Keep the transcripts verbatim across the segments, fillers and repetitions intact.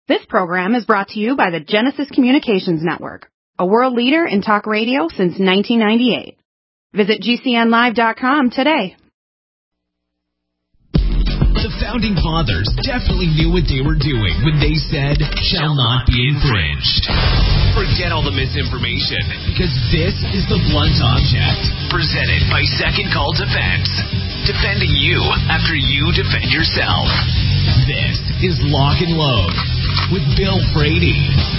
This program is brought to you by the Genesis Communications Network, a world leader in talk radio since nineteen ninety-eight. Visit G C N live dot com today. The Founding Fathers definitely knew what they were doing when they said, shall not be infringed. Forget all the misinformation, because this is the Blunt Object, presented by Second Call Defense. Defending you after you defend yourself. This is Lock and Load with Bill Frady.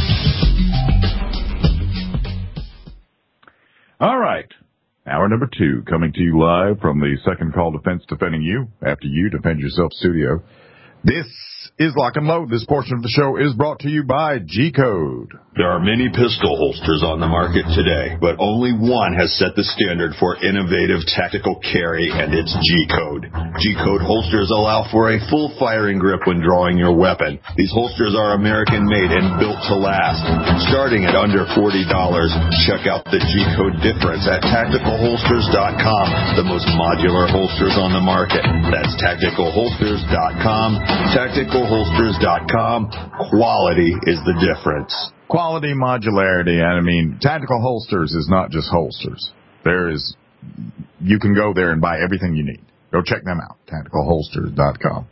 All right. Hour number two, coming to you live from the Second Call Defense Defending You After You Defend Yourself studio. This is Lock and Load. This portion of the show is brought to you by G-Code. There are many pistol holsters on the market today, but only one has set the standard for innovative tactical carry, and it's G-Code. G-Code holsters allow for a full firing grip when drawing your weapon. These holsters are American-made and built to last. Starting at under forty dollars, check out the G-Code difference at tactical holsters dot com, the most modular holsters on the market. That's tactical holsters dot com. tactical holsters dot com. Quality is the difference. Quality, modularity, and I mean, Tactical Holsters is not just holsters. There is, you can go there and buy everything you need. Go check them out, tactical holsters dot com.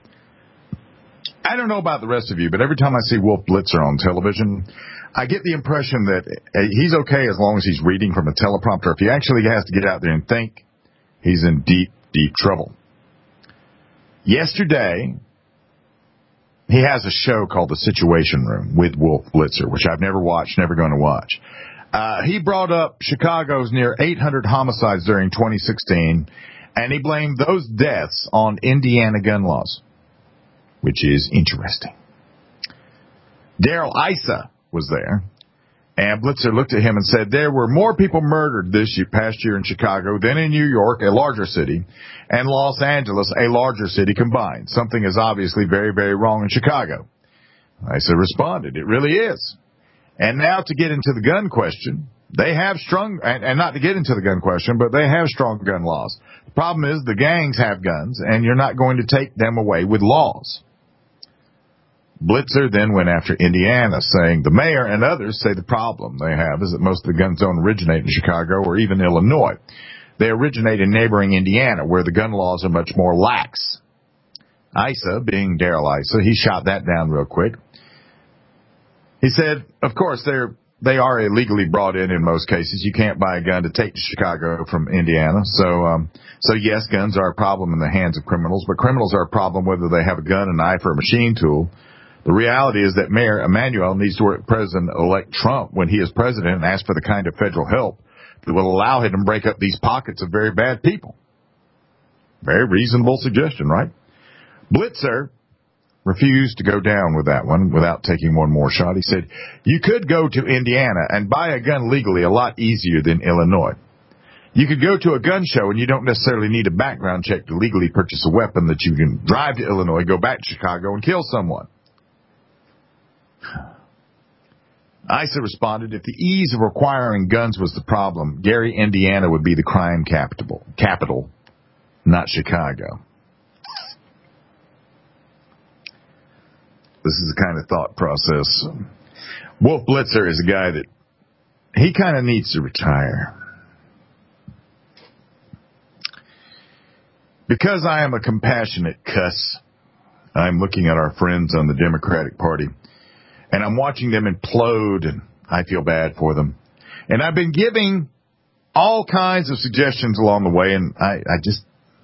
I don't know about the rest of you, but every time I see Wolf Blitzer on television, I get the impression that he's okay as long as he's reading from a teleprompter. If he actually has to get out there and think, he's in deep, deep trouble. Yesterday, he has a show called The Situation Room with Wolf Blitzer, which I've never watched, never going to watch. Uh, he brought up Chicago's near eight hundred homicides during twenty sixteen, and he blamed those deaths on Indiana gun laws, which is interesting. Darrell Issa was there, and Blitzer looked at him and said, there were more people murdered this year, past year in Chicago than in New York, a larger city, and Los Angeles, a larger city combined. Something is obviously very, very wrong in Chicago. Issa responded, it really is. And now to get into the gun question, they have strong, and, and not to get into the gun question, but they have strong gun laws. The problem is the gangs have guns, and you're not going to take them away with laws. Blitzer then went after Indiana, saying the mayor and others say the problem they have is that most of the guns don't originate in Chicago or even Illinois. They originate in neighboring Indiana, where the gun laws are much more lax. Issa, being Darrell Issa, he shot that down real quick. He said, of course, they're, they are illegally brought in in most cases. You can't buy a gun to take to Chicago from Indiana. So, um, so yes, guns are a problem in the hands of criminals, but criminals are a problem whether they have a gun, a knife, or a machine tool. The reality is that Mayor Emanuel needs to work with President-elect Trump when he is president and ask for the kind of federal help that will allow him to break up these pockets of very bad people. Very reasonable suggestion, right? Blitzer refused to go down with that one without taking one more shot. He said, you could go to Indiana and buy a gun legally a lot easier than Illinois. You could go to a gun show and you don't necessarily need a background check to legally purchase a weapon that you can drive to Illinois, go back to Chicago, and kill someone. Issa responded, if the ease of acquiring guns was the problem, Gary, Indiana would be the crime capital, capital, not Chicago. This is the kind of thought process. Wolf Blitzer is a guy that he kind of needs to retire. Because I am a compassionate cuss, I'm looking at our friends on the Democratic Party, and I'm watching them implode, and I feel bad for them. And I've been giving all kinds of suggestions along the way, and I, I just,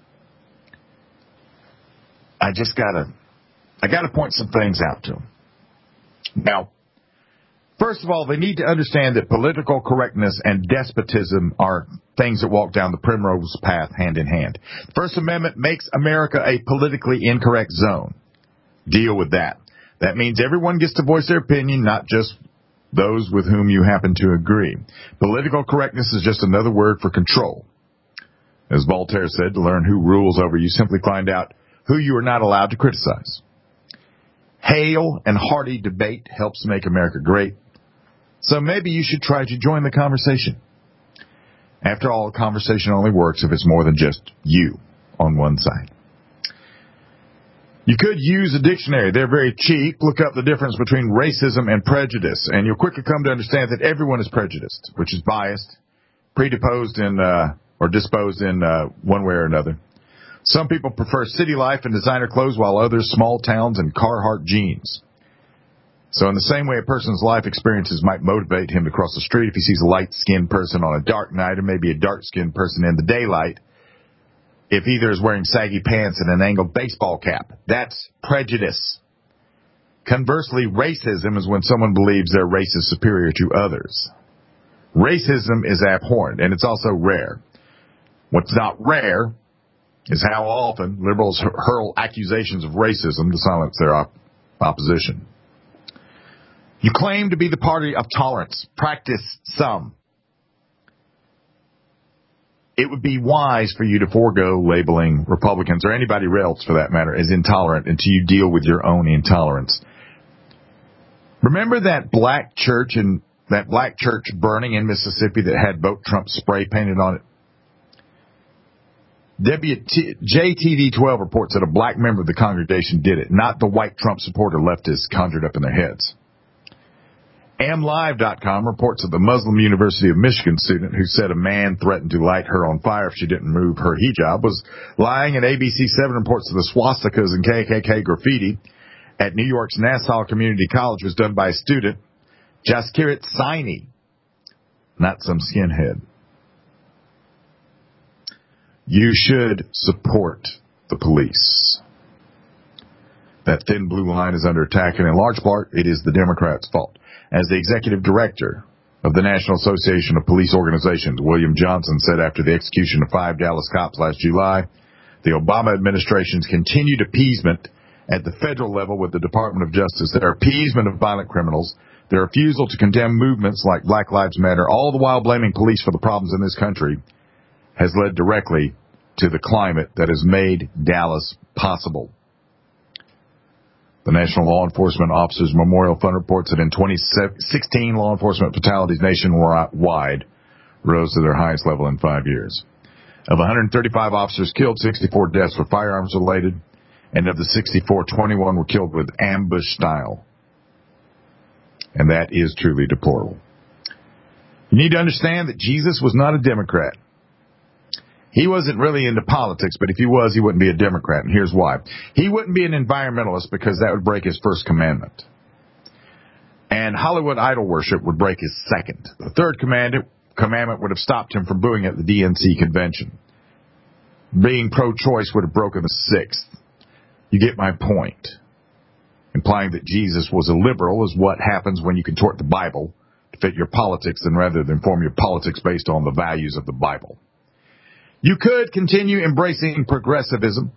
I just gotta, I gotta point some things out to them. Now, first of all, they need to understand that political correctness and despotism are things that walk down the primrose path hand in hand. The First Amendment makes America a politically incorrect zone. Deal with that. That means everyone gets to voice their opinion, not just those with whom you happen to agree. Political correctness is just another word for control. As Voltaire said, to learn who rules over you, simply find out who you are not allowed to criticize. Hale and hearty debate helps make America great. So maybe you should try to join the conversation. After all, a conversation only works if it's more than just you on one side. You could use a dictionary. They're very cheap. Look up the difference between racism and prejudice, and you'll quickly come to understand that everyone is prejudiced, which is biased, predisposed in, uh, or disposed in uh, one way or another. Some people prefer city life and designer clothes, while others small towns and Carhartt jeans. So in the same way a person's life experiences might motivate him to cross the street if he sees a light-skinned person on a dark night, or maybe a dark-skinned person in the daylight, if either is wearing saggy pants and an angled baseball cap. That's prejudice. Conversely, racism is when someone believes their race is superior to others. Racism is abhorrent, and it's also rare. What's not rare is how often liberals hurl accusations of racism to silence their op- opposition. You claim to be the party of tolerance. Practice some. It would be wise for you to forego labeling Republicans, or anybody else for that matter, as intolerant until you deal with your own intolerance. Remember that black church and that black church burning in Mississippi that had Vote Trump spray painted on it? J T V twelve reports that a black member of the congregation did it, not the white Trump supporter leftists conjured up in their heads. am live dot com reports that the Muslim University of Michigan student who said a man threatened to light her on fire if she didn't move her hijab was lying, and A B C seven reports that the swastikas and K K K graffiti at New York's Nassau Community College was done by a student, Jaskirat Saini, not some skinhead. You should support the police. That thin blue line is under attack, and in large part, it is the Democrats' fault. As the executive director of the National Association of Police Organizations, William Johnson, said after the execution of five Dallas cops last July, the Obama administration's continued appeasement at the federal level with the Department of Justice, their appeasement of violent criminals, their refusal to condemn movements like Black Lives Matter, all the while blaming police for the problems in this country, has led directly to the climate that has made Dallas possible. The National Law Enforcement Officers Memorial Fund reports that in twenty sixteen, law enforcement fatalities nationwide rose to their highest level in five years. Of one hundred thirty-five officers killed, sixty-four deaths were firearms related, and of the sixty-four, twenty-one were killed with ambush style. And that is truly deplorable. You need to understand that Jesus was not a Democrat. He wasn't really into politics, but if he was, he wouldn't be a Democrat, and here's why. He wouldn't be an environmentalist because that would break his first commandment. And Hollywood idol worship would break his second. The third commandment, commandment would have stopped him from booing at the D N C convention. Being pro-choice would have broken the sixth. You get my point. Implying that Jesus was a liberal is what happens when you contort the Bible to fit your politics, and rather than form your politics based on the values of the Bible. You could continue embracing progressivism.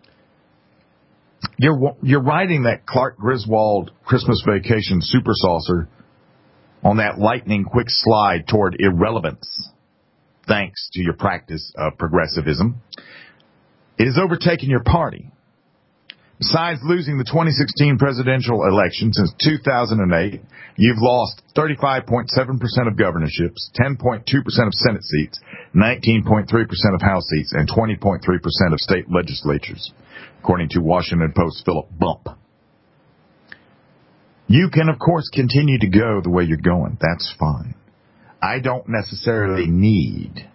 You're, you're riding that Clark Griswold Christmas Vacation super saucer on that lightning quick slide toward irrelevance, thanks to your practice of progressivism. It has overtaken your party. Besides losing the twenty sixteen presidential election, since two thousand eight, you've lost thirty-five point seven percent of governorships, ten point two percent of Senate seats, nineteen point three percent of House seats, and twenty point three percent of state legislatures, according to Washington Post Philip Bump. You can, of course, continue to go the way you're going. That's fine. I don't necessarily need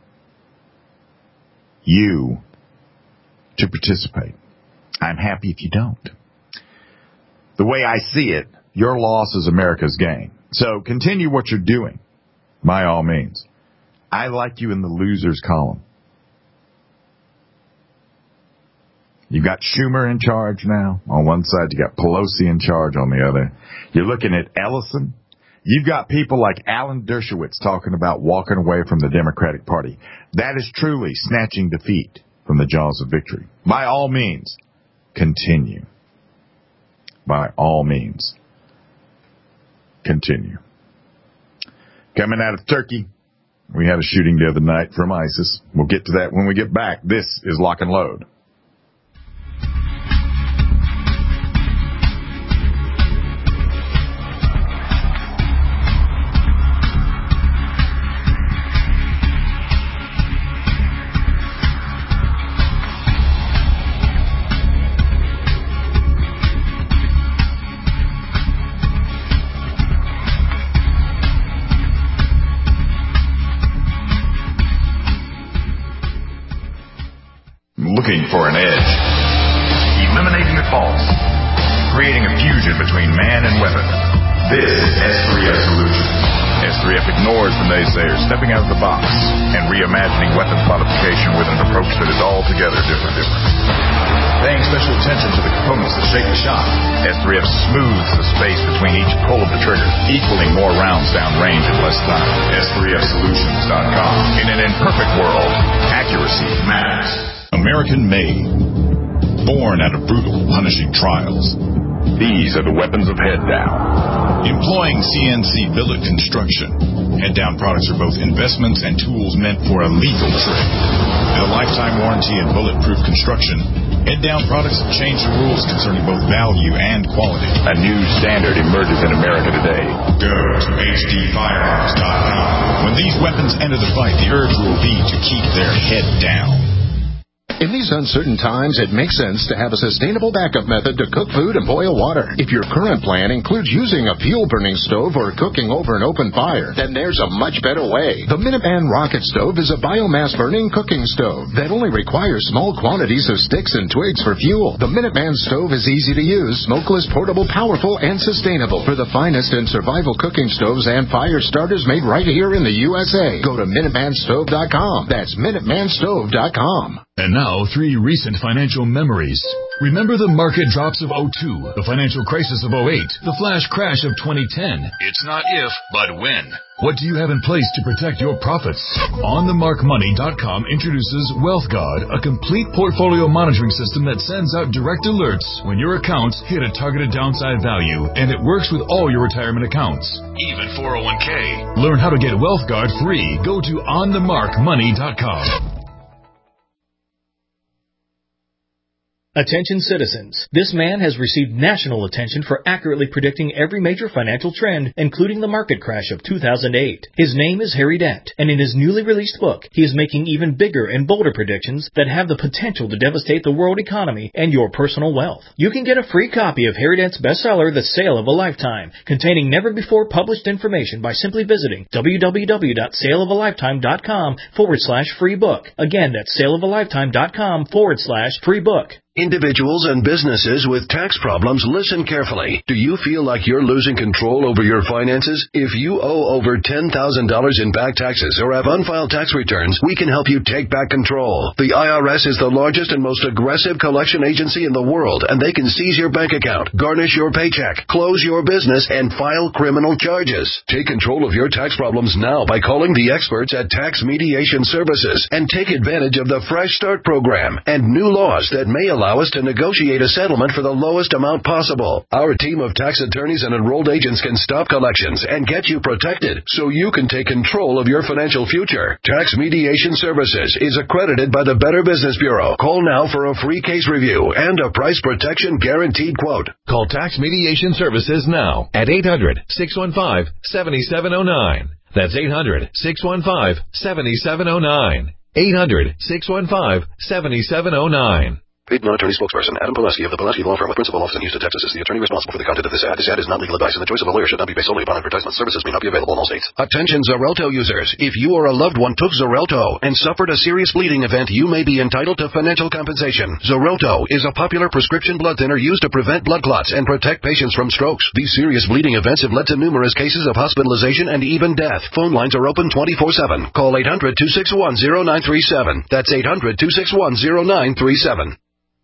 you to participate. I'm happy if you don't. The way I see it, your loss is America's gain. So continue what you're doing, by all means. I like you in the losers column. You got Schumer in charge now on one side. You got Pelosi in charge on the other. You're looking at Ellison. You've got people like Alan Dershowitz talking about walking away from the Democratic Party. That is truly snatching defeat from the jaws of victory. By all means, continue. By all means, continue. Coming out of Turkey, we had a shooting the other night from ISIS. We'll get to that when we get back. This is Lock and Load. for an edge. Eliminating the false. Creating a fusion between man and weapon. This is S three F Solutions. S three F ignores the naysayers, stepping out of the box and reimagining weapons modification with an approach that is altogether different. different. Paying special attention to the components that shape the shot, S three F smooths the space between each pull of the trigger, equaling more rounds down range in less time. S three F Solutions dot com. In an imperfect world, accuracy matters. American made. Born out of brutal, punishing trials. These are the weapons of head down. Employing C N C billet construction, head down products are both investments and tools meant for a lethal trade. With a lifetime warranty and bulletproof construction, head down products have changed the rules concerning both value and quality. A new standard emerges in America today. Go to H D firearms dot com. When these weapons enter the fight, the urge will be to keep their head down. In these uncertain times, it makes sense to have a sustainable backup method to cook food and boil water. If your current plan includes using a fuel-burning stove or cooking over an open fire, then there's a much better way. The Minuteman Rocket Stove is a biomass-burning cooking stove that only requires small quantities of sticks and twigs for fuel. The Minuteman Stove is easy to use, smokeless, portable, powerful, and sustainable. For the finest in survival cooking stoves and fire starters made right here in the U S A, go to Minuteman Stove dot com. That's Minuteman Stove dot com. And now, three recent financial memories. Remember the market drops of oh two, the financial crisis of oh eight, the flash crash of twenty ten. It's not if, but when. What do you have in place to protect your profits? On the mark money dot com introduces WealthGuard, a complete portfolio monitoring system that sends out direct alerts when your accounts hit a targeted downside value, and it works with all your retirement accounts, even four oh one k. Learn how to get WealthGuard free. Go to on the mark money dot com. Attention citizens. This man has received national attention for accurately predicting every major financial trend, including the market crash of two thousand eight. His name is Harry Dent, and in his newly released book, he is making even bigger and bolder predictions that have the potential to devastate the world economy and your personal wealth. You can get a free copy of Harry Dent's bestseller, The Sale of a Lifetime, containing never-before-published information by simply visiting www.saleofalifetime.com forward slash free book. Again, that's saleofalifetime.com forward slash free book. Individuals and businesses with tax problems, listen carefully. Do you feel like you're losing control over your finances? If you owe over ten thousand dollars in back taxes or have unfiled tax returns, we can help you take back control. The I R S is the largest and most aggressive collection agency in the world, and they can seize your bank account, garnish your paycheck, close your business, and file criminal charges. Take control of your tax problems now by calling the experts at Tax Mediation Services and take advantage of the Fresh Start program and new laws that may allow allow us to negotiate a settlement for the lowest amount possible. Our team of tax attorneys and enrolled agents can stop collections and get you protected so you can take control of your financial future. Tax Mediation Services is accredited by the Better Business Bureau. Call now for a free case review and a price protection guaranteed quote. Call Tax Mediation Services now at eight hundred, six one five, seven seven zero nine. That's eight hundred, six one five, seven seven zero nine. eight hundred, six one five, seven seven zero nine. Paid non-attorney spokesperson Adam Pileski of the Pileski Law Firm with principal office in Houston, Texas is the attorney responsible for the content of this ad. This ad is not legal advice, and the choice of a lawyer should not be based solely upon advertisement. Services may not be available in all states. Attention Xarelto users. If you or a loved one took Xarelto and suffered a serious bleeding event, you may be entitled to financial compensation. Xarelto is a popular prescription blood thinner used to prevent blood clots and protect patients from strokes. These serious bleeding events have led to numerous cases of hospitalization and even death. Phone lines are open twenty-four seven. Call eight hundred, two six one, zero nine three seven. That's eight hundred, two six one, zero nine three seven.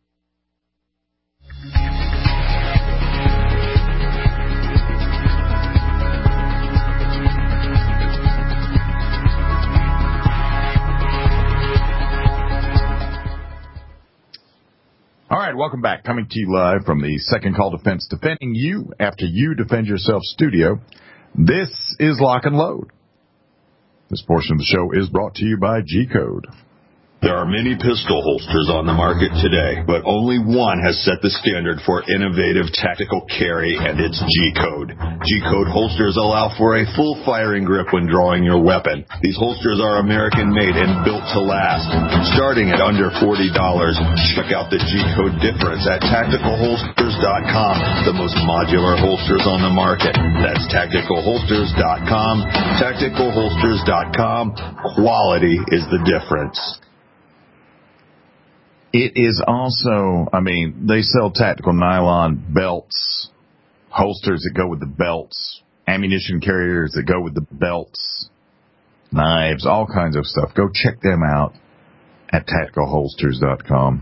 All right, welcome back. Coming to you live from the Second Call Defense, defending you after you defend yourself studio. This is Lock and Load. This portion of the show is brought to you by G-Code. There are many pistol holsters on the market today, but only one has set the standard for innovative tactical carry, and it's G-Code. G-Code holsters allow for a full firing grip when drawing your weapon. These holsters are American-made and built to last. Starting at under forty dollars, check out the G-Code difference at tactical holsters dot com, the most modular holsters on the market. That's tactical holsters dot com. tactical holsters dot com. Quality is the difference. It is also, I mean, they sell tactical nylon belts, holsters that go with the belts, ammunition carriers that go with the belts, knives, all kinds of stuff. Go check them out at tactical holsters dot com.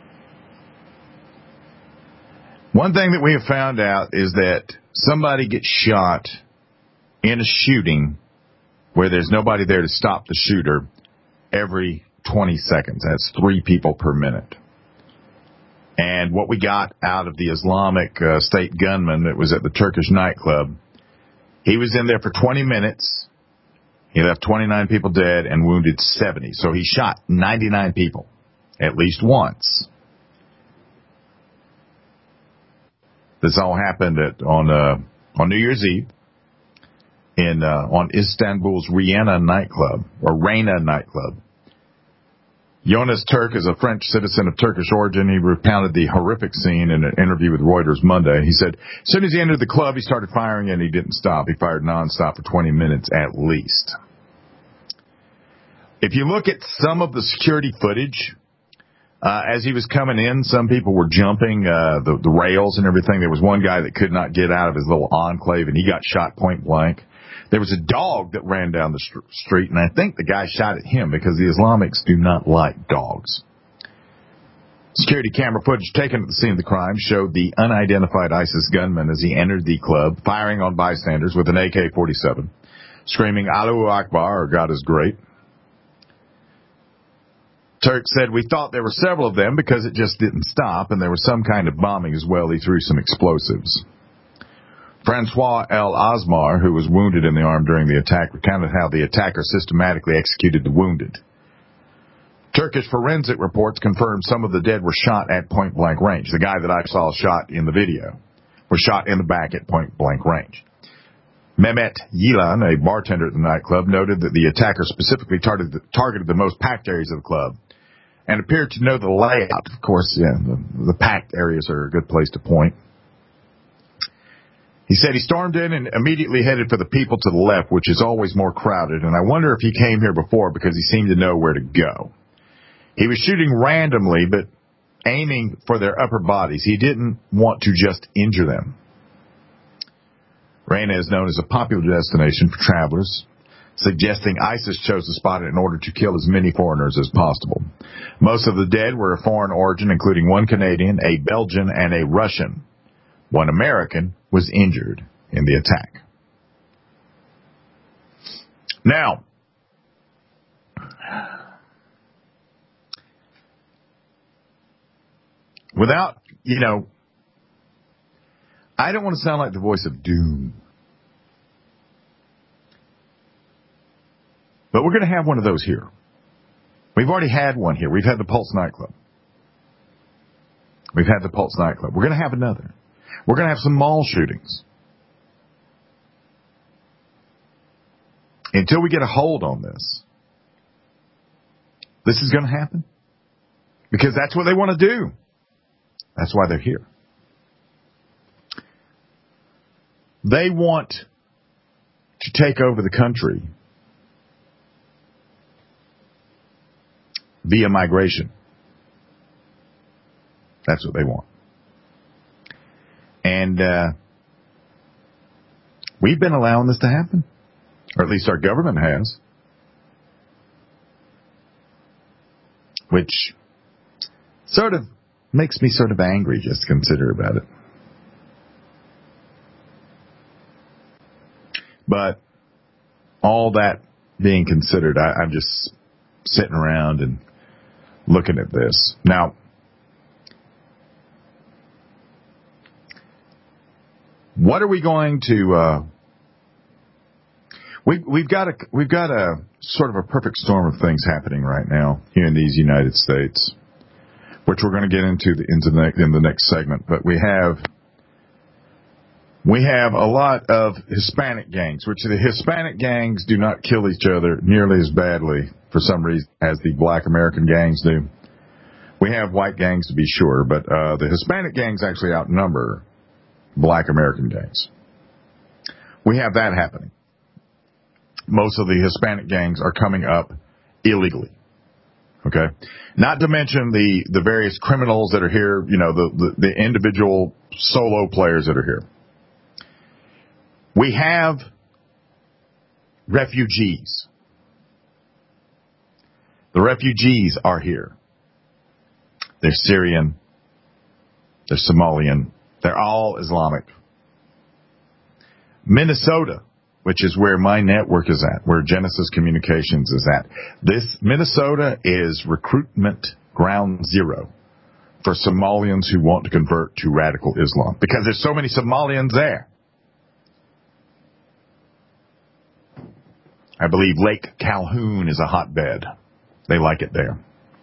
One thing that we have found out is that somebody gets shot in a shooting where there's nobody there to stop the shooter every twenty seconds. That's three people per minute. And what we got out of the Islamic uh, State gunman that was at the Turkish nightclub, he was in there for twenty minutes. He left twenty-nine people dead and wounded seventy. So he shot ninety-nine people at least once. This all happened at, on uh, on New Year's Eve in uh, on Istanbul's Riena nightclub, or Reina nightclub. Jonas Turk is a French citizen of Turkish origin. He recounted the horrific scene in an interview with Reuters Monday. He said, as soon as he entered the club, he started firing and he didn't stop. He fired nonstop for twenty minutes at least. If you look at some of the security footage, uh, as he was coming in, some people were jumping uh, the, the rails and everything. There was one guy that could not get out of his little enclave, and he got shot point blank. There was a dog that ran down the st- street, and I think the guy shot at him because the Islamics do not like dogs. Security camera footage taken at the scene of the crime showed the unidentified ISIS gunman as he entered the club, firing on bystanders with an A K forty-seven, screaming, Allahu Akbar, or God is great. Turk said, we thought there were several of them because it just didn't stop, and there was some kind of bombing as well. He threw some explosives. Francois El Asmar, who was wounded in the arm during the attack, recounted how the attacker systematically executed the wounded. Turkish forensic reports confirmed some of the dead were shot at point-blank range. The guy that I saw shot in the video was shot in the back at point-blank range. Mehmet Yilan, a bartender at the nightclub, noted that the attacker specifically targeted the, targeted the most packed areas of the club and appeared to know the layout. Of course, yeah, the, the packed areas are a good place to point. He said he stormed in and immediately headed for the people to the left, which is always more crowded, and I wonder if he came here before because he seemed to know where to go. He was shooting randomly, but aiming for their upper bodies. He didn't want to just injure them. Reina is known as a popular destination for travelers, suggesting ISIS chose the spot in order to kill as many foreigners as possible. Most of the dead were of foreign origin, including one Canadian, a Belgian, and a Russian. One American was injured in the attack. Now, without, you know, I don't want to sound like the voice of doom. But we're going to have one of those here. We've already had one here. We've had the Pulse nightclub. We've had the Pulse nightclub. We're going to have another. We're going to have some mall shootings. Until we get a hold on this, this is going to happen. Because that's what they want to do. That's why they're here. They want to take over the country via migration. That's what they want. And uh, we've been allowing this to happen. Or at least our government has. Which sort of makes me sort of angry just to consider about it. But all that being considered, I, I'm just sitting around and looking at this. Now, what are we going to? Uh, we, we've got a we've got a sort of a perfect storm of things happening right now here in these United States, which we're going to get into the, into the in the next segment. But we have. We have a lot of Hispanic gangs, which the Hispanic gangs do not kill each other nearly as badly, for some reason, as the black American gangs do. We have white gangs, to be sure, but uh, the Hispanic gangs actually outnumber black American gangs. We have that happening. Most of the Hispanic gangs are coming up illegally. Okay? Not to mention the, the various criminals that are here, you know, the, the, the individual solo players that are here. We have refugees. The refugees are here. They're Syrian. They're Somalian. They're all Islamic. Minnesota, which is where my network is at, where Genesis Communications is at. This Minnesota is recruitment ground zero for Somalians who want to convert to radical Islam, because there's so many Somalians there. I believe Lake Calhoun is a hotbed. They like it there.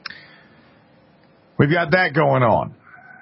We've got that going on.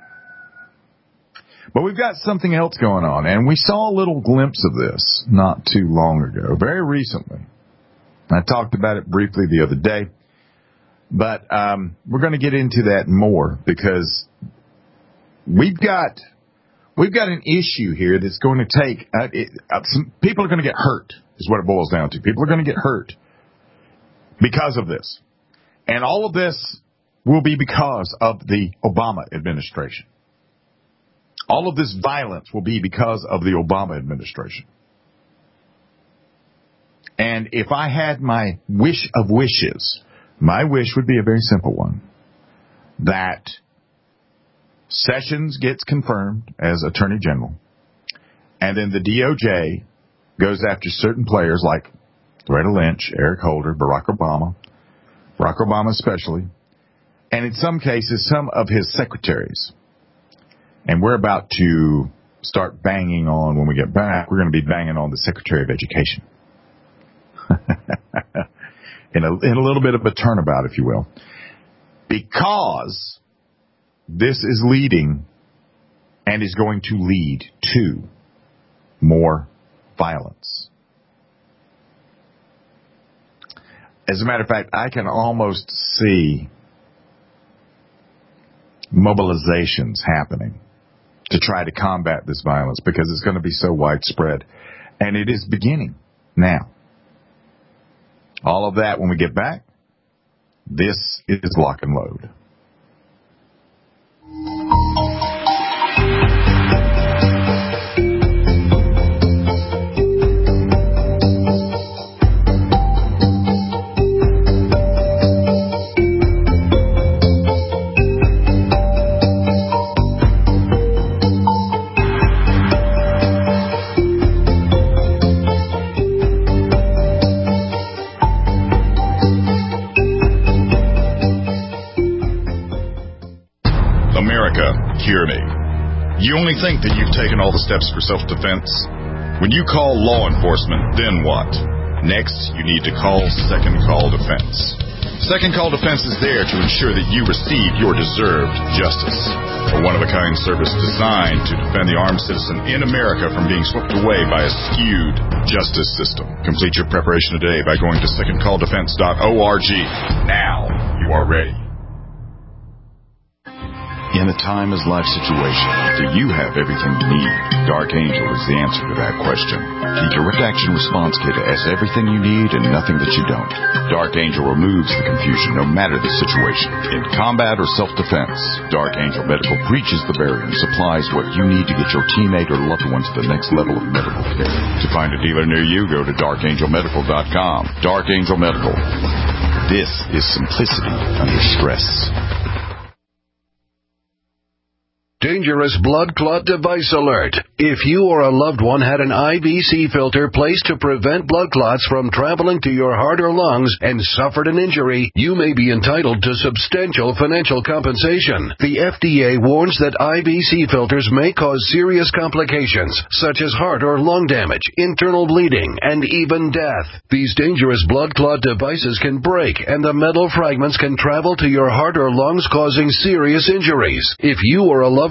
But we've got something else going on, and we saw a little glimpse of this not too long ago, very recently. I talked about it briefly the other day, but um, we're going to get into that more, because we've got we've got an issue here that's going to take uh, it, uh, some people are going to get hurt, is what it boils down to. People are going to get hurt because of this, and all of this will be because of the Obama administration. All of this violence will be because of the Obama administration. And if I had my wish of wishes, my wish would be a very simple one. That Sessions gets confirmed as Attorney General, and then the D O J goes after certain players like Loretta Lynch, Eric Holder, Barack Obama, Barack Obama especially, and in some cases, some of his secretaries. And we're about to start banging on, when we get back, we're going to be banging on the Secretary of Education. in, a, in a little bit of a turnabout, if you will. Because this is leading and is going to lead to more violence. As a matter of fact, I can almost see mobilizations happening to try to combat this violence, because it's going to be so widespread. And it is beginning now. All of that when we get back. This is Lock and Load. Hear me. You only think that you've taken all the steps for self-defense? When you call law enforcement, then what? Next, you need to call Second Call Defense. Second Call Defense is there to ensure that you receive your deserved justice. A one-of-a-kind service designed to defend the armed citizen in America from being swept away by a skewed justice system. Complete your preparation today by going to second call defense dot org. Now you are ready. In a time-as-life situation, do you have everything you need? Dark Angel is the answer to that question. The Direct Action Response Kit has everything you need and nothing that you don't. Dark Angel removes the confusion no matter the situation. In combat or self-defense, Dark Angel Medical breaches the barrier and supplies what you need to get your teammate or loved one to the next level of medical care. To find a dealer near you, go to dark angel medical dot com. Dark Angel Medical. This is simplicity under stress. Dangerous blood clot device alert. If you or a loved one had an I V C filter placed to prevent blood clots from traveling to your heart or lungs and suffered an injury, you may be entitled to substantial financial compensation. The F D A warns that I V C filters may cause serious complications, such as heart or lung damage, internal bleeding, and even death. These dangerous blood clot devices can break, and the metal fragments can travel to your heart or lungs, causing serious injuries. If you or a loved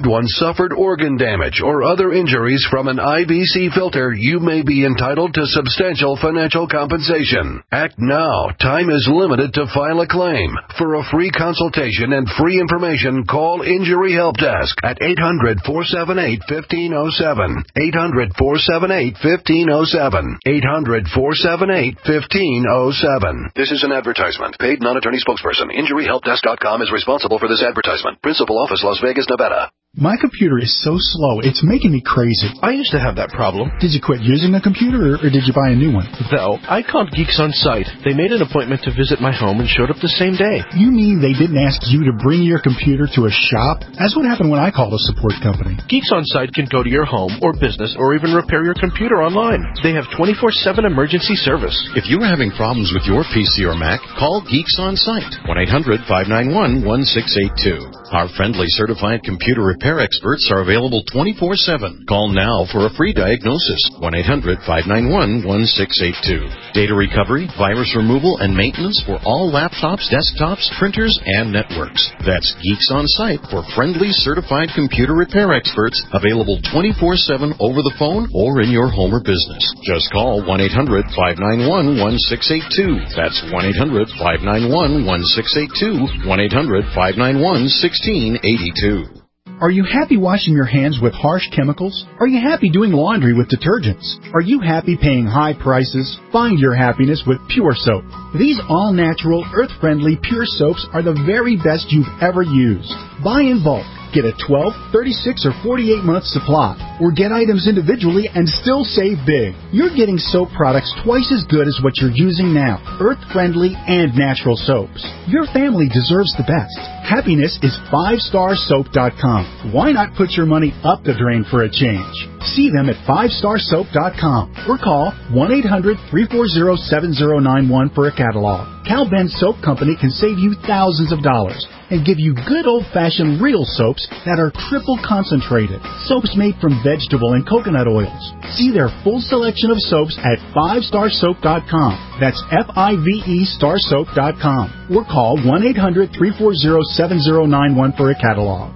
loved one suffered organ damage or other injuries from an I B C filter, you may be entitled to substantial financial compensation. Act now. Time is limited to file a claim. For a free consultation and free information, call Injury Help Desk at eight hundred, four seven eight, one five zero seven. eight hundred, four seven eight, one five zero seven. eight hundred, four seven eight, one five zero seven. This is an advertisement. Paid non-attorney spokesperson. Injury Help Desk dot com is responsible for this advertisement. Principal office, Las Vegas, Nevada. My computer is so slow, it's making me crazy. I used to have that problem. Did you quit using a computer, or, or did you buy a new one? Though, I called Geeks On Site. They made an appointment to visit my home and showed up the same day. You mean they didn't ask you to bring your computer to a shop? That's what happened when I called a support company. Geeks On Site can go to your home or business or even repair your computer online. They have twenty-four seven emergency service. If you're having problems with your P C or Mac, call Geeks On Site. one eight hundred, five nine one, one six eight two. Our friendly certified computer repair experts are available twenty-four seven. Call now for a free diagnosis. one eight hundred, five nine one, one six eight two. Data recovery, virus removal, and maintenance for all laptops, desktops, printers, and networks. That's Geeks On Site for friendly certified computer repair experts, available twenty-four seven over the phone or in your home or business. Just call one eight hundred, five nine one, one six eight two. That's one eight hundred, five nine one, one six eight two. one eight hundred, five nine one, one six eight two. Are you happy washing your hands with harsh chemicals? Are you happy doing laundry with detergents? Are you happy paying high prices? Find your happiness with Pure Soap. These all-natural, earth-friendly Pure Soaps are the very best you've ever used. Buy in bulk. Get a twelve, thirty-six, or forty-eight month supply, or get items individually and still save big. You're getting soap products twice as good as what you're using now, earth-friendly and natural soaps. Your family deserves the best. Happiness is five star soap dot com. Why not put your money up the drain for a change? See them at five star soap dot com or call one eight hundred, three four zero, seven zero nine one for a catalog. Cal Ben Soap Company can save you thousands of dollars and give you good old-fashioned real soaps that are triple concentrated. Soaps made from vegetable and coconut oils. See their full selection of soaps at five star soap dot com. That's F I V E star soap dot com. Or call one eight hundred, three four zero, seven zero nine one for a catalog.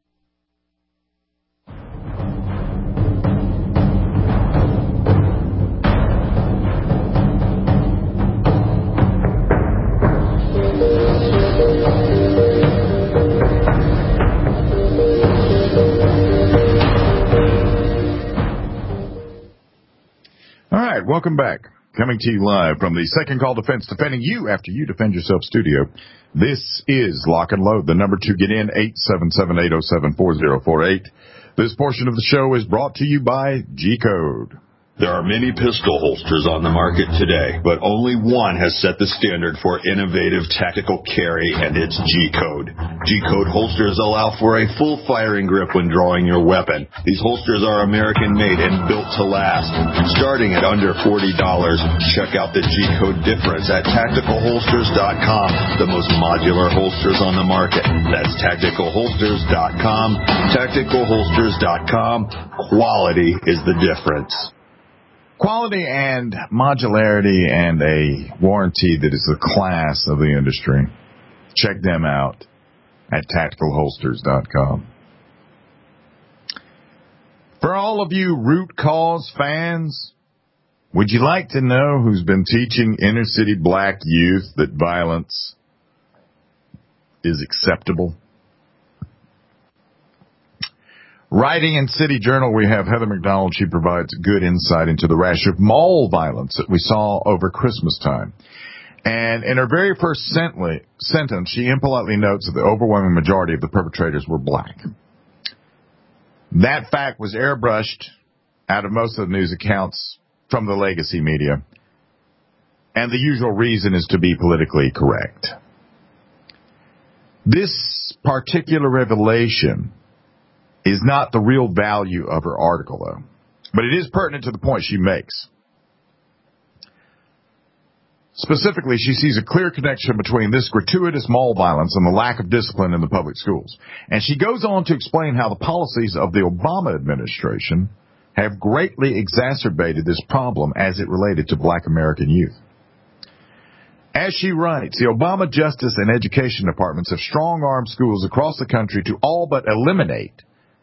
Welcome back. Coming to you live from the Second Call Defense, defending you after you defend yourself studio. This is Lock and Load. The number to get in, eight seven seven, eight oh seven, four oh four eight. This portion of the show is brought to you by G-Code. There are many pistol holsters on the market today, but only one has set the standard for innovative tactical carry, and it's G-Code. G-Code holsters allow for a full firing grip when drawing your weapon. These holsters are American-made and built to last. Starting at under forty dollars, check out the G-Code difference at tactical holsters dot com, the most modular holsters on the market. That's tactical holsters dot com. tactical holsters dot com. Quality is the difference. Quality and modularity and a warranty that is the class of the industry. Check them out at tactical holsters dot com. For all of you Root Cause fans, would you like to know who's been teaching inner city black youth that violence is acceptable? Writing in City Journal, we have Heather McDonald. She provides good insight into the rash of mall violence that we saw over Christmas time. And in her very first sentence, she impolitely notes that the overwhelming majority of the perpetrators were black. That fact was airbrushed out of most of the news accounts from the legacy media. And the usual reason is to be politically correct. This particular revelation is not the real value of her article, though. But it is pertinent to the point she makes. Specifically, she sees a clear connection between this gratuitous mall violence and the lack of discipline in the public schools. And she goes on to explain how the policies of the Obama administration have greatly exacerbated this problem as it related to black American youth. As she writes, the Obama Justice and Education Departments have strong-armed schools across the country to all but eliminate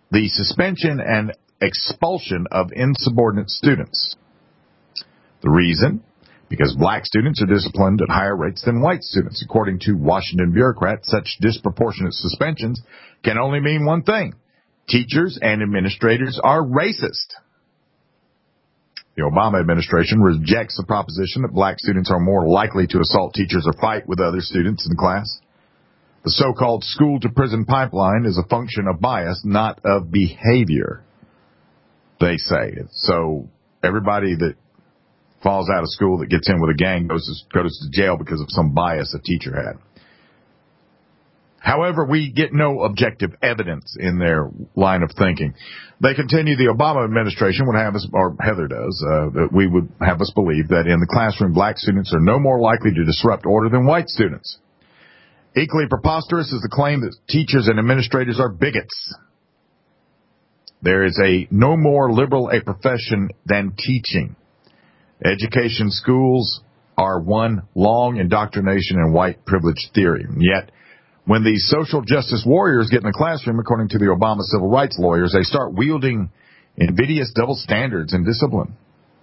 the suspension and expulsion of insubordinate students. The reason? Because black students are disciplined at higher rates than white students. According to Washington bureaucrats, such disproportionate suspensions can only mean one thing. Teachers and administrators are racist. The Obama administration rejects the proposition that black students are more likely to assault teachers or fight with other students in class. The so-called school-to-prison pipeline is a function of bias, not of behavior, they say. So everybody that falls out of school that gets in with a gang goes to, goes to jail because of some bias a teacher had. However, we get no objective evidence in their line of thinking. They continue, the Obama administration would have us, or Heather does, uh, that we would have us believe that in the classroom, black students are no more likely to disrupt order than white students. Equally preposterous is the claim that teachers and administrators are bigots. There is a no more liberal a profession than teaching. Education schools are one long indoctrination in white privilege theory. And yet, when these social justice warriors get in the classroom, according to the Obama civil rights lawyers, they start wielding invidious double standards and discipline.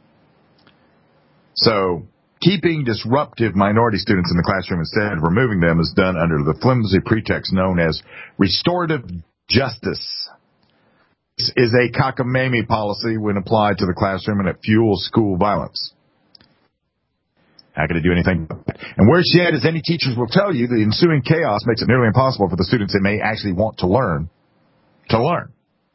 So, keeping disruptive minority students in the classroom instead of removing them is done under the flimsy pretext known as restorative justice. This is a cockamamie policy when applied to the classroom, and it fuels school violence. How can it do anything about that? And worse yet, as any teachers will tell you, the ensuing chaos makes it nearly impossible for the students that may actually want to learn to learn.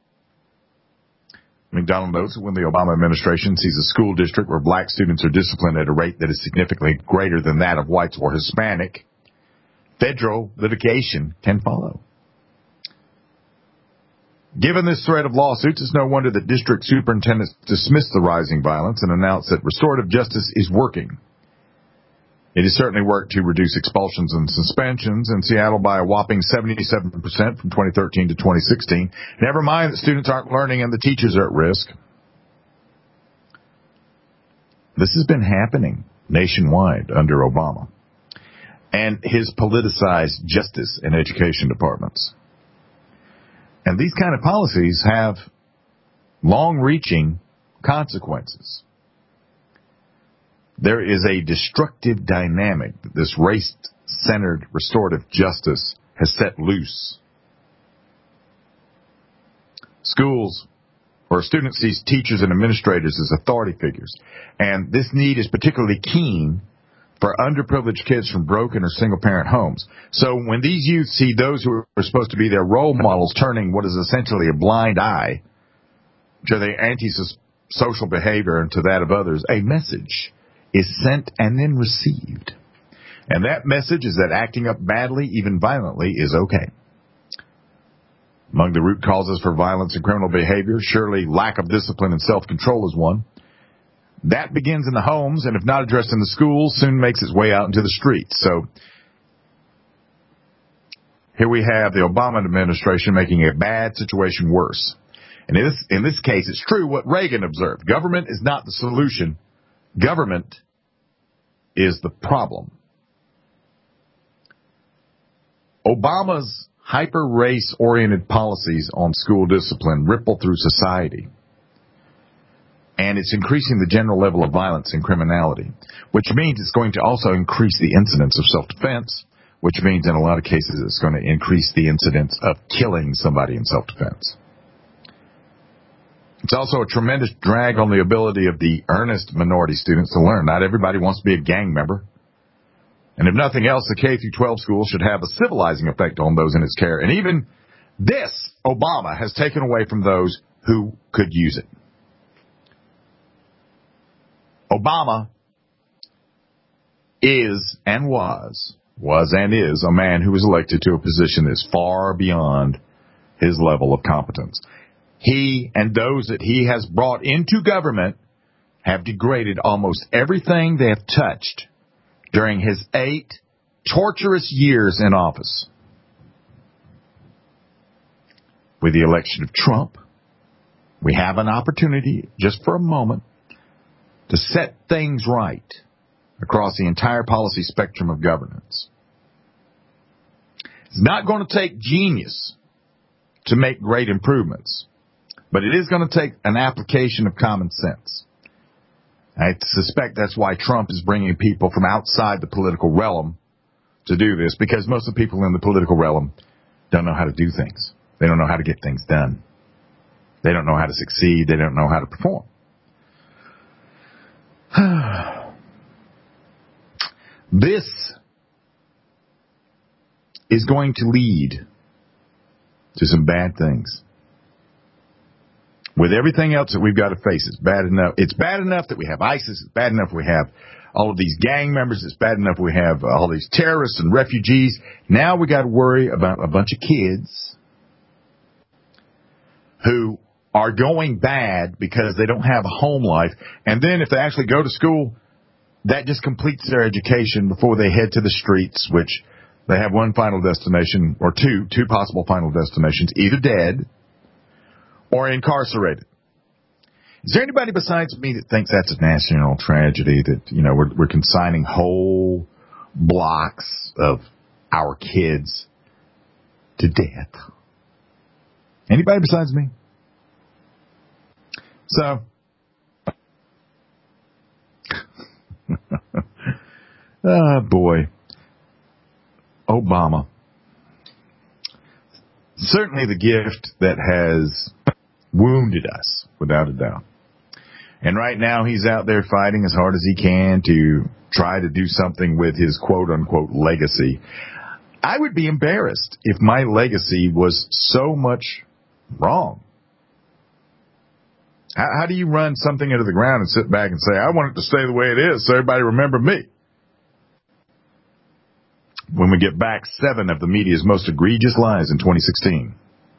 McDonald notes that when the Obama administration sees a school district where black students are disciplined at a rate that is significantly greater than that of whites or Hispanic, federal litigation can follow. Given this threat of lawsuits, it's no wonder that district superintendents dismiss the rising violence and announce that restorative justice is working. It has certainly worked to reduce expulsions and suspensions in Seattle by a whopping seventy-seven percent from twenty thirteen to twenty sixteen. Never mind that students aren't learning and the teachers are at risk. This has been happening nationwide under Obama and his politicized justice and education departments. And these kind of policies have long-reaching consequences. There is a destructive dynamic that this race-centered restorative justice has set loose. Schools where students see teachers and administrators as authority figures, and this need is particularly keen for underprivileged kids from broken or single-parent homes. So when these youth see those who are supposed to be their role models turning what is essentially a blind eye to their anti-social behavior and to that of others, a message is sent and then received. And that message is that acting up badly, even violently, is okay. Among the root causes for violence and criminal behavior, surely lack of discipline and self-control is one. That begins in the homes, and if not addressed in the schools, soon makes its way out into the streets. So here we have the Obama administration making a bad situation worse. And in this, in this case, it's true what Reagan observed. Government is not the solution. Government is the problem. Obama's hyper-race-oriented policies on school discipline ripple through society. And it's increasing the general level of violence and criminality, which means it's going to also increase the incidence of self-defense, which means in a lot of cases it's going to increase the incidence of killing somebody in self-defense. It's also a tremendous drag on the ability of the earnest minority students to learn. Not everybody wants to be a gang member. And if nothing else, the K through twelve school should have a civilizing effect on those in its care. And even this, Obama has taken away from those who could use it. Obama is and was, was and is a man who was elected to a position that is far beyond his level of competence. He and those that he has brought into government have degraded almost everything they have touched during his eight torturous years in office. With the election of Trump, we have an opportunity, just for a moment, to set things right across the entire policy spectrum of governance. It's not going to take genius to make great improvements. But it is going to take an application of common sense. I suspect that's why Trump is bringing people from outside the political realm to do this, because most of the people in the political realm don't know how to do things. They don't know how to get things done. They don't know how to succeed. They don't know how to perform. This is going to lead to some bad things. With everything else that we've got to face, it's bad enough. It's bad enough that we have ISIS. It's bad enough we have all of these gang members. It's bad enough we have all these terrorists and refugees. Now we got to worry about a bunch of kids who are going bad because they don't have a home life. And then if they actually go to school, that just completes their education before they head to the streets, which they have one final destination, or two, two possible final destinations, either dead or incarcerated. Is there anybody besides me that thinks that's a national tragedy, that, you know, we're, we're consigning whole blocks of our kids to death? Anybody besides me? So, oh boy, Obama. Certainly the gift that has wounded us, without a doubt. And right now he's out there fighting as hard as he can to try to do something with his quote-unquote legacy. I would be embarrassed if my legacy was so much wrong. How, how do you run something into the ground and sit back and say, I want it to stay the way it is so everybody remember me? When we get back seven of the media's most egregious lies in twenty sixteen.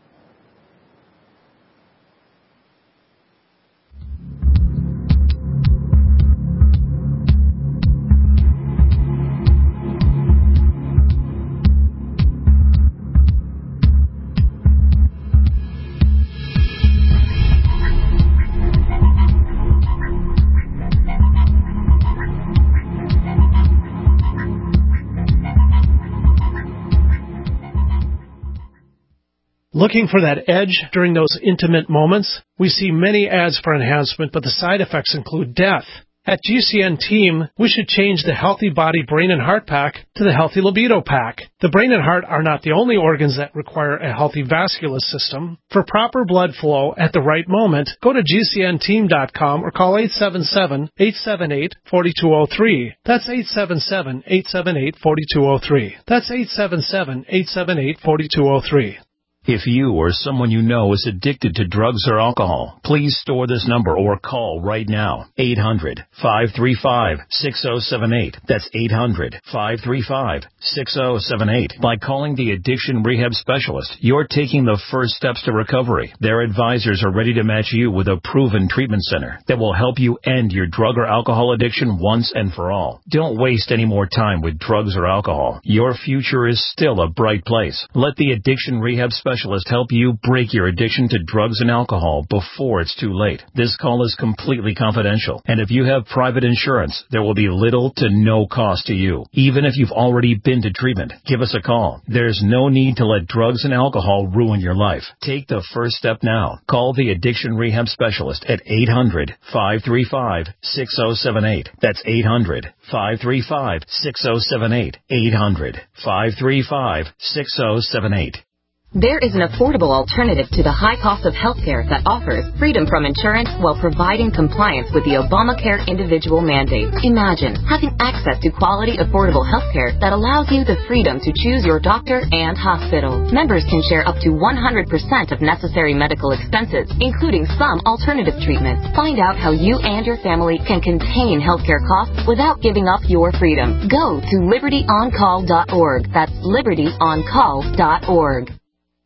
Looking for that edge during those intimate moments? We see many ads for enhancement, but the side effects include death. At G C N Team, we should change the Healthy Body, Brain, and Heart Pack to the Healthy Libido Pack. The brain and heart are not the only organs that require a healthy vascular system. For proper blood flow at the right moment, go to G C N team dot com or call eight seven seven, eight seven eight, four two zero three. That's eight seven seven, eight seven eight, four two zero three. That's eight seven seven, eight seven eight, four two zero three. If you or someone you know is addicted to drugs or alcohol, please store this number or call right now. eight hundred, five three five, six zero seven eight. That's eight hundred, five three five, six zero seven eight. By calling the Addiction Rehab Specialist, you're taking the first steps to recovery. Their advisors are ready to match you with a proven treatment center that will help you end your drug or alcohol addiction once and for all. Don't waste any more time with drugs or alcohol. Your future is still a bright place. Let the Addiction Rehab Specialist Specialist help you break your addiction to drugs and alcohol before it's too late. This call is completely confidential, and if you have private insurance, there will be little to no cost to you. Even if you've already been to treatment, give us a call. There's no need to let drugs and alcohol ruin your life. Take the first step now. Call the Addiction Rehab Specialist at eight hundred, five three five, six zero seven eight. That's eight hundred, five three five, six zero seven eight. eight hundred, five three five, six zero seven eight. There is an affordable alternative to the high cost of healthcare that offers freedom from insurance while providing compliance with the Obamacare individual mandate. Imagine having access to quality, affordable healthcare that allows you the freedom to choose your doctor and hospital. Members can share up to one hundred percent of necessary medical expenses, including some alternative treatments. Find out how you and your family can contain healthcare costs without giving up your freedom. Go to liberty on call dot org. That's liberty on call dot org.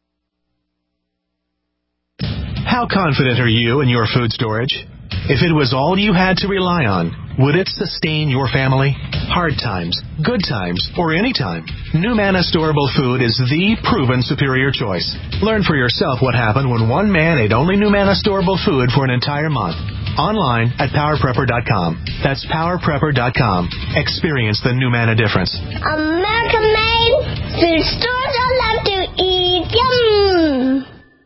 How confident are you in your food storage? If it was all you had to rely on, would it sustain your family? Hard times, good times, or any time, NuManna Storable Food is the proven superior choice. Learn for yourself what happened when one man ate only NuManna Storable Food for an entire month. Online at power prepper dot com. That's power prepper dot com. Experience the NuManna difference. American made food stores I love to eat. Yum!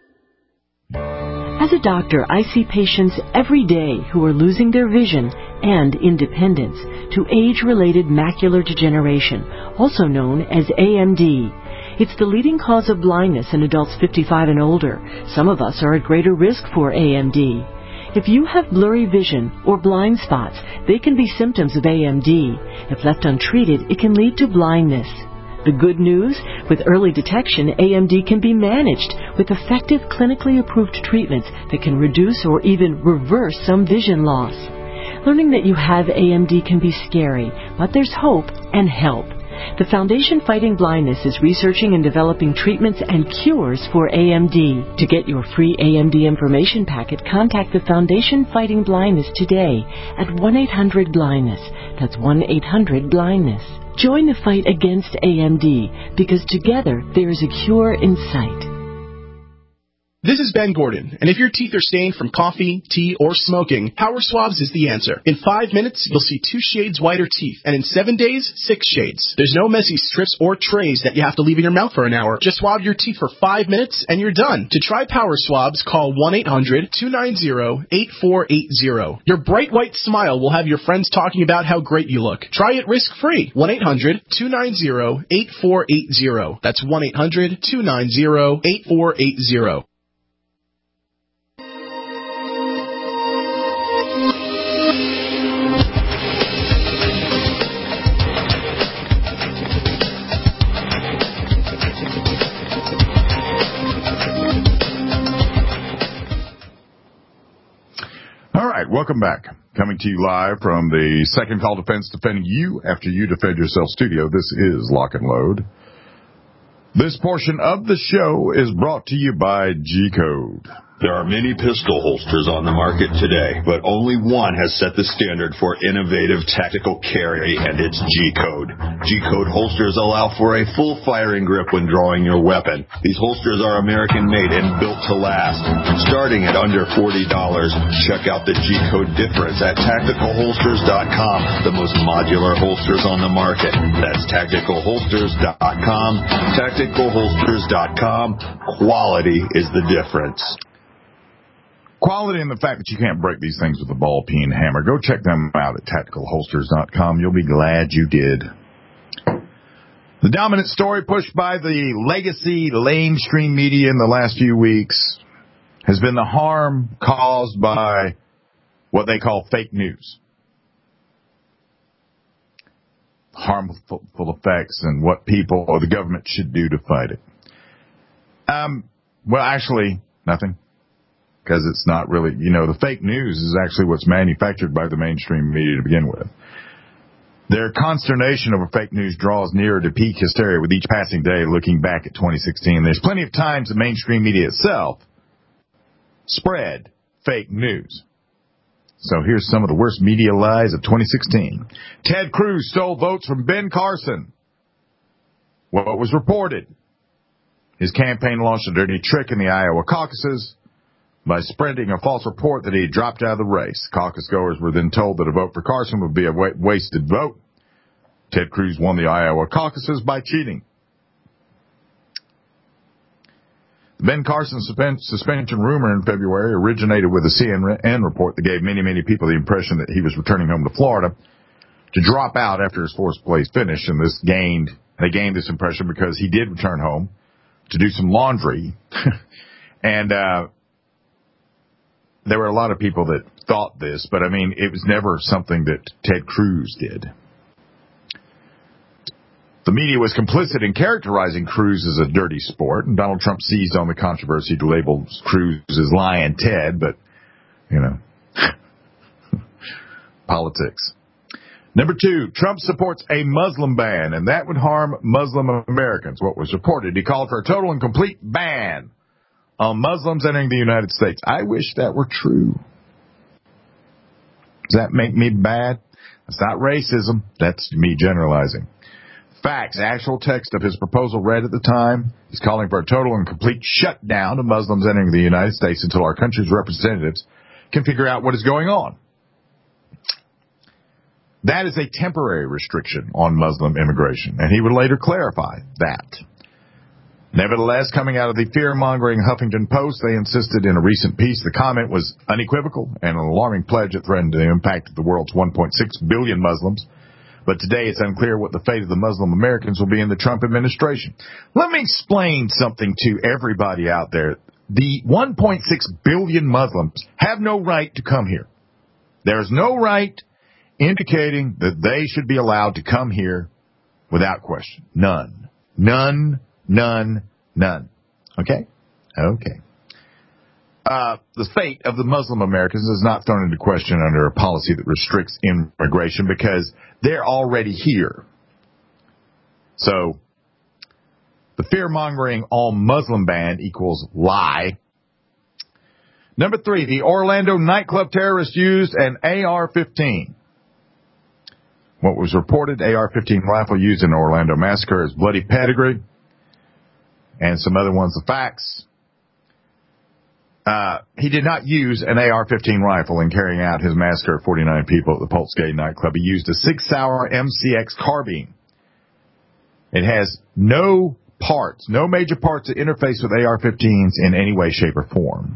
As a doctor, I see patients every day who are losing their vision and independence to age-related macular degeneration, also known as A M D. It's the leading cause of blindness in adults fifty-five and older. Some of us are at greater risk for A M D. If you have blurry vision or blind spots, they can be symptoms of A M D. If left untreated, it can lead to blindness. The good news? With early detection, A M D can be managed with effective clinically approved treatments that can reduce or even reverse some vision loss. Learning that you have A M D can be scary, but there's hope and help. The Foundation Fighting Blindness is researching and developing treatments and cures for A M D. To get your free A M D information packet, contact the Foundation Fighting Blindness today at one eight hundred blindness. That's one eight hundred blindness. Join the fight against A M D, because together there is a cure in sight. This is Ben Gordon, and if your teeth are stained from coffee, tea, or smoking, Power Swabs is the answer. In five minutes, you'll see two shades whiter teeth, and in seven days, six shades. There's no messy strips or trays that you have to leave in your mouth for an hour. Just swab your teeth for five minutes, and you're done. To try Power Swabs, call one eight hundred two nine zero eight four eight zero. Your bright white smile will have your friends talking about how great you look. Try it risk-free. one eight hundred two nine zero eight four eight zero. That's one eight hundred two nine zero eight four eight zero. All right, welcome back. Coming to you live from the Second Call Defense, defending you after you defend yourself studio. This is Lock and Load. This portion of the show is brought to you by G-Code. There are many pistol holsters on the market today, but only one has set the standard for innovative tactical carry, and it's G-Code. G-Code holsters allow for a full firing grip when drawing your weapon. These holsters are American-made and built to last. Starting at under forty dollars, check out the G-Code difference at tactical holsters dot com, the most modular holsters on the market. That's tactical holsters dot com. tactical holsters dot com. Quality is the difference. Quality and the fact that you can't break these things with a ball peen hammer. Go check them out at tactical holsters dot com. You'll be glad you did. The dominant story pushed by the legacy lamestream media in the last few weeks has been the harm caused by what they call fake news. Harmful effects and what people or the government should do to fight it. Um, well, actually, nothing. Because it's not really, you know, the fake news is actually what's manufactured by the mainstream media to begin with. Their consternation over fake news draws nearer to peak hysteria with each passing day looking back at twenty sixteen. There's plenty of times the mainstream media itself spread fake news. So here's some of the worst media lies of twenty sixteen. Ted Cruz stole votes from Ben Carson. What was reported? His campaign launched a dirty trick in the Iowa caucuses by spreading a false report that he had dropped out of the race. Caucus goers were then told that a vote for Carson would be a wa- wasted vote. Ted Cruz won the Iowa caucuses by cheating. The Ben Carson suspension rumor in February originated with a C N N report that gave many, many people the impression that he was returning home to Florida to drop out after his fourth place finish, and this gained they gained this impression because he did return home to do some laundry. and uh There were a lot of people that thought this, but I mean, it was never something that Ted Cruz did. The media was complicit in characterizing Cruz as a dirty sport, and Donald Trump seized on the controversy to label Cruz as Lion Ted, but, you know, politics. Number two, Trump supports a Muslim ban, and that would harm Muslim Americans. What was reported, he called for a total and complete ban on Muslims entering the United States. I wish that were true. Does that make me bad? That's not racism. That's me generalizing. Facts, actual text of his proposal read at the time. He's calling for a total and complete shutdown of Muslims entering the United States until our country's representatives can figure out what is going on. That is a temporary restriction on Muslim immigration, and he would later clarify that. Nevertheless, coming out of the fear-mongering Huffington Post, they insisted in a recent piece the comment was unequivocal and an alarming pledge that threatened the impact of the world's one point six billion Muslims. But today it's unclear what the fate of the Muslim Americans will be in the Trump administration. Let me explain something to everybody out there. The one point six billion Muslims have no right to come here. There is no right indicating that they should be allowed to come here without question. None. None. None. None. Okay? Okay. Uh, the fate of the Muslim Americans is not thrown into question under a policy that restricts immigration because they're already here. So, the fear-mongering all-Muslim ban equals lie. Number three, the Orlando nightclub terrorist used an A R fifteen. What was reported, A R fifteen rifle used in the Orlando massacre is bloody pedigree. And some other ones, the facts. Uh, he did not use an A R fifteen rifle in carrying out his massacre of forty-nine people at the Pulse Gay nightclub. He used a six-hour M C X carbine. It has no parts, no major parts that interface with A R fifteens in any way, shape, or form.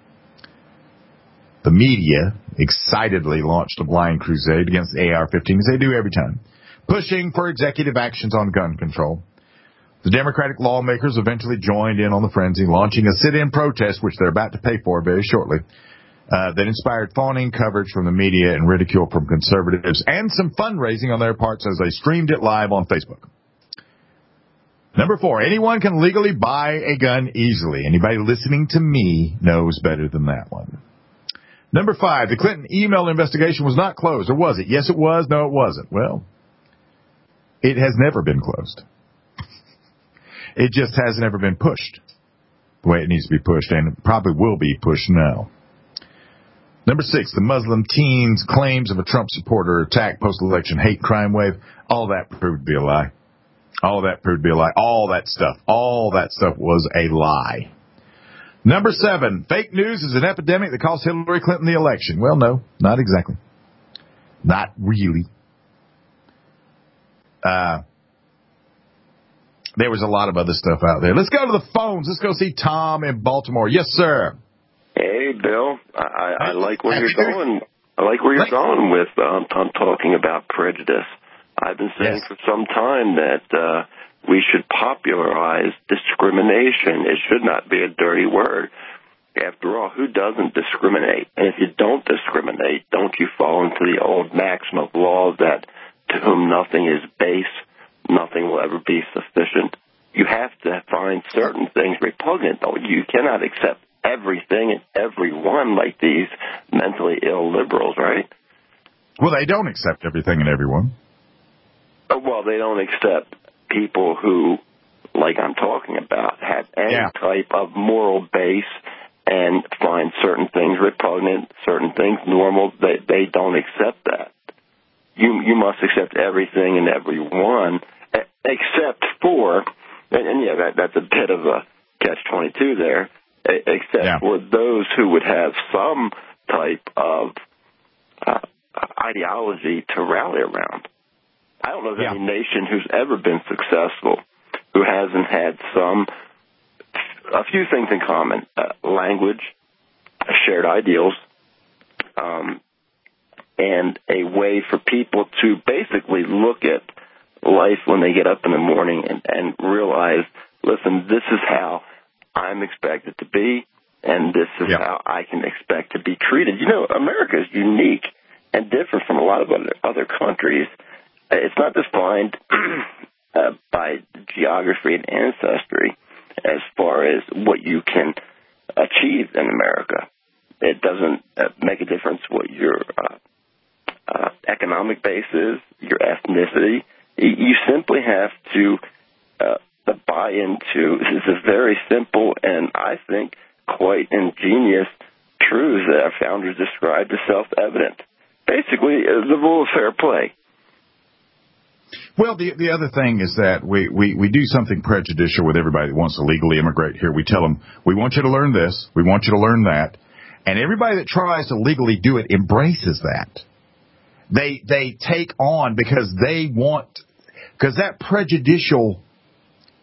The media excitedly launched a blind crusade against A R fifteen, as they do every time, pushing for executive actions on gun control. The Democratic lawmakers eventually joined in on the frenzy, launching a sit-in protest, which they're about to pay for very shortly, uh, that inspired fawning coverage from the media and ridicule from conservatives and some fundraising on their parts as they streamed it live on Facebook. Number four, anyone can legally buy a gun easily. Anybody listening to me knows better than that one. Number five, the Clinton email investigation was not closed, or was it? Yes, it was. No, it wasn't. Well, it has never been closed. It just hasn't ever been pushed the way it needs to be pushed, and it probably will be pushed now. Number six, the Muslim teens' claims of a Trump supporter attack post-election hate crime wave. All that proved to be a lie. All that proved to be a lie. All that stuff. All that stuff was a lie. Number seven, fake news is an epidemic that cost Hillary Clinton the election. Well, no, not exactly. Not really. Uh... There was a lot of other stuff out there. Let's go to the phones. Let's go see Tom in Baltimore. Yes, sir. Hey, Bill. I, I like where you're going. I like where you're going with um, I'm talking about prejudice. I've been saying yes. for some time that uh, we should popularize discrimination. It should not be a dirty word. After all, who doesn't discriminate? And if you don't discriminate, don't you fall into the old maxim of law that to whom nothing is base, nothing will ever be sufficient? You have to find certain things repugnant, though. You cannot accept everything and everyone like these mentally ill liberals, right? Well, they don't accept everything and everyone. Well, they don't accept people who, like I'm talking about, have any yeah. type of moral base and find certain things repugnant, certain things normal. They, they don't accept that. You you must accept everything and everyone, except for, and, and yeah, that, that's a bit of a catch twenty-two there, except yeah. for those who would have some type of uh, ideology to rally around. I don't know of yeah. any nation who's ever been successful who hasn't had some, a few things in common: uh, language, shared ideals, um, and a way for people to basically look at life when they get up in the morning and, and realize, listen, this is how I'm expected to be, and this is yep. how I can expect to be treated. You know, America is unique and different from a lot of other, other countries. It's not defined uh, by geography and ancestry as far as what you can achieve in America. It doesn't uh, make a difference what your uh, uh, economic base is, your ethnicity. You simply have to uh, buy into this is a very simple and I think quite ingenious truths that our founders described as self-evident. Basically, uh, the rule of fair play. Well, the the other thing is that we, we, we do something prejudicial with everybody that wants to legally immigrate here. We tell them, we want you to learn this, we want you to learn that, and everybody that tries to legally do it embraces that. They they take on because they want, because that prejudicial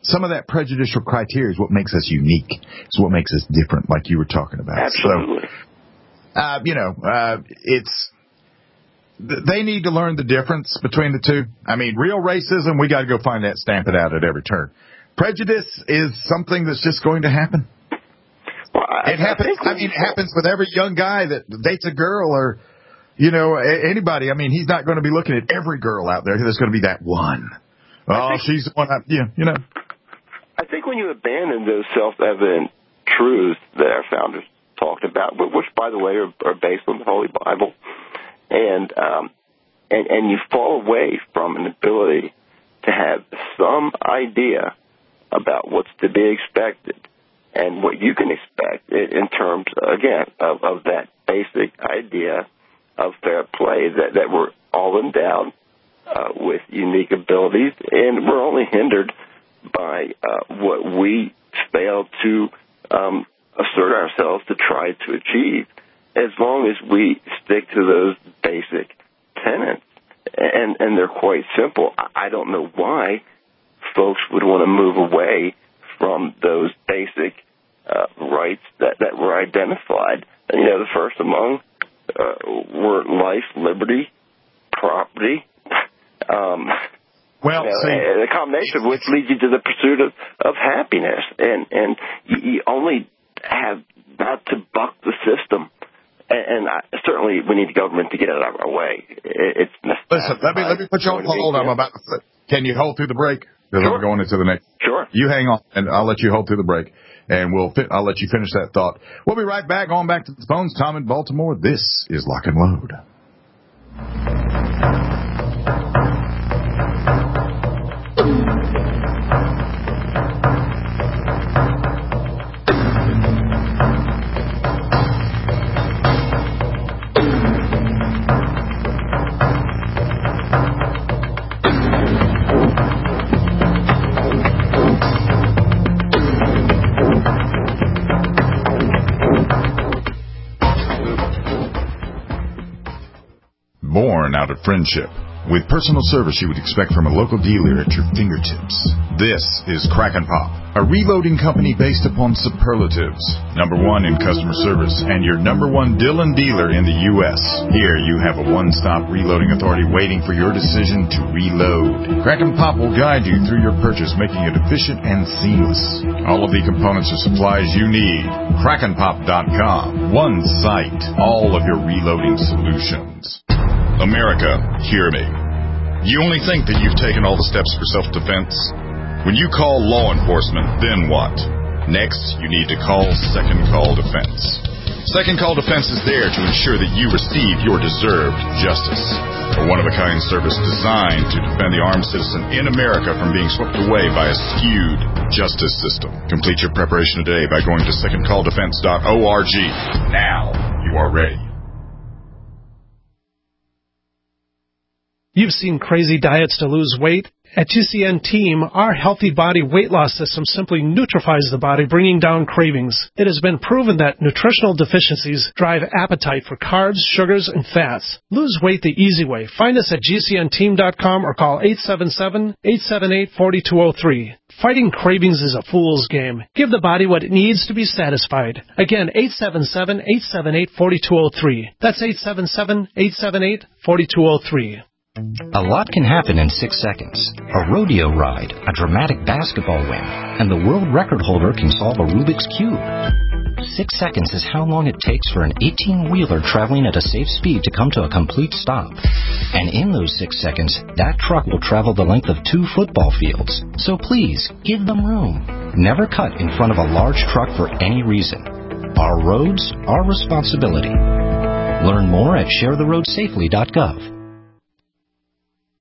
some of that prejudicial criteria is what makes us unique. It's what makes us different, like you were talking about. Absolutely. So, uh, you know, uh, it's, they need to learn the difference between the two. I mean, real racism, we got to go find that, stamp it out at every turn. Prejudice is something that's just going to happen. Well, I, it happens. I, I mean, it happens with every young guy that dates a girl or, you know, anybody. I mean, he's not going to be looking at every girl out there. There's going to be that one. Oh, think, she's the one. I, yeah, you know. I think when you abandon those self-evident truths that our founders talked about, which, by the way, are, are based on the Holy Bible, and um, and and you fall away from an ability to have some idea about what's to be expected and what you can expect in terms, again, of, of that basic idea of fair play, that, that we're all endowed uh, with unique abilities, and we're only hindered by uh, what we fail to um, assert ourselves to try to achieve, as long as we stick to those basic tenets. And, and they're quite simple. I don't know why folks would want to move away from those basic uh, rights that, that were identified. And, you know, the first among uh, were life, liberty, property. Um, well, you know, see, and the combination of which leads you to the pursuit of, of happiness. And, and you, you only have not to buck the system. And I, certainly we need the government to get it out of our way. It's Listen, let me let me put you on hold. I'm about to, can you hold through the break? Because sure. I'm going into the next. Sure. You hang on, and I'll let you hold through the break, and we'll fit, I'll let you finish that thought. We'll be right back. On back to the phones. Tom in Baltimore. This is Lock and Load. Born out of friendship, with personal service you would expect from a local dealer at your fingertips. This is Crack and Pop, a reloading company based upon superlatives. Number one in customer service and your number one Dillon dealer in the U S Here you have a one-stop reloading authority waiting for your decision to reload. Crack and Pop will guide you through your purchase, making it efficient and seamless. All of the components or supplies you need. crack and pop dot com. One site. All of your reloading solutions. America, hear me. You only think that you've taken all the steps for self-defense? When you call law enforcement, then what? Next, you need to call Second Call Defense. Second Call Defense is there to ensure that you receive your deserved justice. A one-of-a-kind service designed to defend the armed citizen in America from being swept away by a skewed justice system. Complete your preparation today by going to second call defense dot org. Now you are ready. You've seen crazy diets to lose weight. At G C N Team, our healthy body weight loss system simply neutralizes the body, bringing down cravings. It has been proven that nutritional deficiencies drive appetite for carbs, sugars, and fats. Lose weight the easy way. Find us at G C N team dot com or call eight seven seven, eight seven eight, four two zero three. Fighting cravings is a fool's game. Give the body what it needs to be satisfied. Again, eight seven seven, eight seven eight, four two zero three. That's eight seven seven, eight seven eight, four two zero three. A lot can happen in six seconds. A rodeo ride, a dramatic basketball win, and the world record holder can solve a Rubik's Cube. Six seconds is how long it takes for an eighteen-wheeler traveling at a safe speed to come to a complete stop. And in those six seconds, that truck will travel the length of two football fields. So please, give them room. Never cut in front of a large truck for any reason. Our roads, our responsibility. Learn more at share the road safely dot gov.